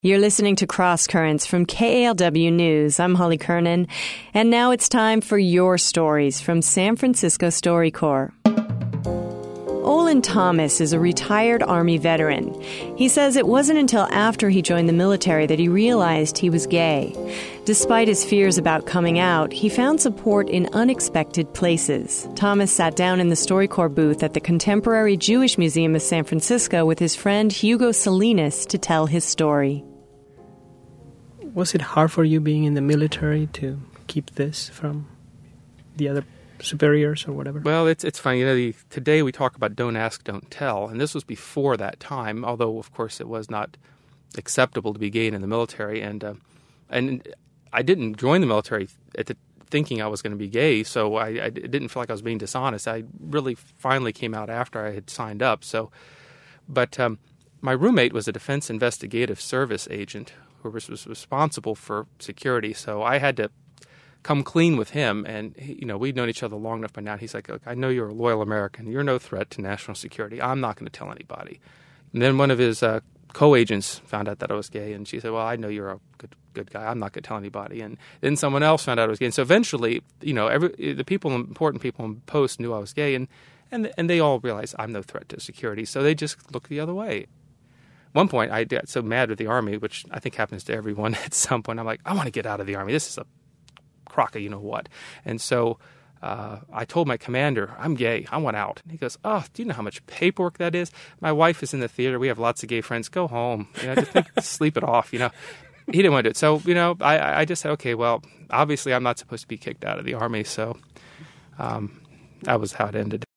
You're listening to Cross Currents from KALW News. I'm Holly Kernan, and now it's time for your stories from San Francisco StoryCorps. Olin Thomas is a retired Army veteran. He says it wasn't until after he joined the military that he realized he was gay. Despite his fears about coming out, he found support in unexpected places. Thomas sat down in the StoryCorps booth at the Contemporary Jewish Museum of San Francisco with his friend Hugo Salinas to tell his story. Was it hard for you being in the military to keep this from the other superiors or whatever? Well, it's funny. Today we talk about don't ask, don't tell, and this was before that time. Although, of course, it was not acceptable to be gay in the military, and I didn't join the military thinking I was going to be gay, so I didn't feel like I was being dishonest. I really finally came out after I had signed up. But my roommate was a Defense Investigative Service agent who was responsible for security, so I had to come clean with him, and we'd known each other long enough by now. He's like, look, I know you're a loyal American. You're no threat to national security. I'm not going to tell anybody. And then one of his co-agents found out that I was gay, and she said, well, I know you're a good guy. I'm not going to tell anybody. And then someone else found out I was gay. And so eventually, the important people in post knew I was gay, and they all realized I'm no threat to security, so they just looked the other way. One point, I got so mad with the Army, which I think happens to everyone at some point. I'm like, I want to get out of the Army. This is a crock of you-know-what. And so I told my commander, I'm gay. I want out. And he goes, oh, do you know how much paperwork that is? My wife is in the theater. We have lots of gay friends. Go home. Just sleep it off, He didn't want to do it. So, I just said, okay, well, obviously I'm not supposed to be kicked out of the Army. So that was how it ended.